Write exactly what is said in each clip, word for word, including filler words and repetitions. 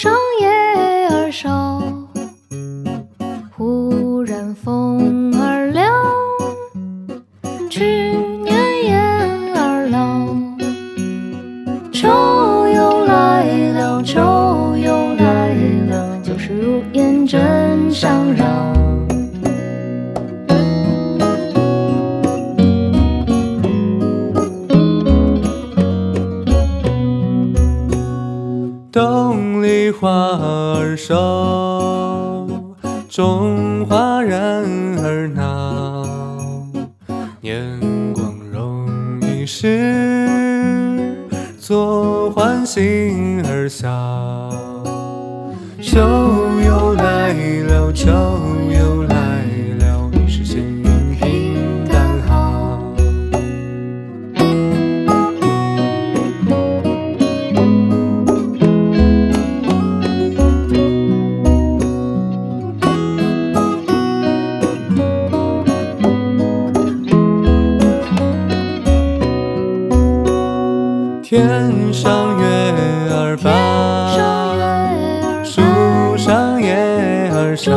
上叶儿少，忽然风儿凉，去年燕儿老。秋又来了，秋又来了，就是如烟真相绕。 洞里花儿瘦，种花人儿闹。年光容易逝，做唤心儿笑。秋又来了，秋又来了，已是闲云平淡好。天上月儿白，树上叶儿少。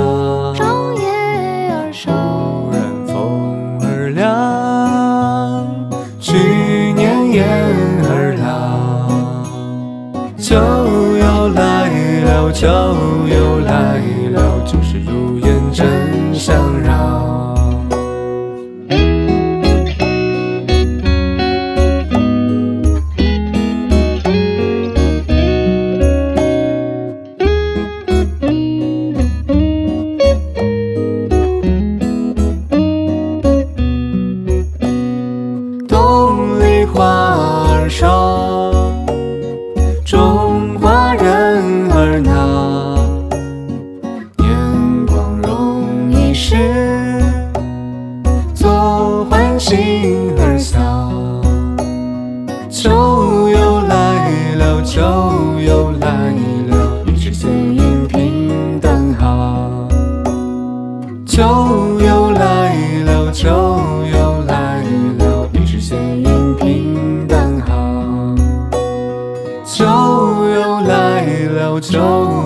忽然风儿凉，去年燕儿老。秋又来了，秋又来了，就是如烟真相绕。花儿瘦，种花人儿闹。年光容易逝，做唤心儿笑。秋又来了，秋又来了，已是闲云平淡好。秋又来了，秋又来了，已是闲云平淡好。秋又来了，秋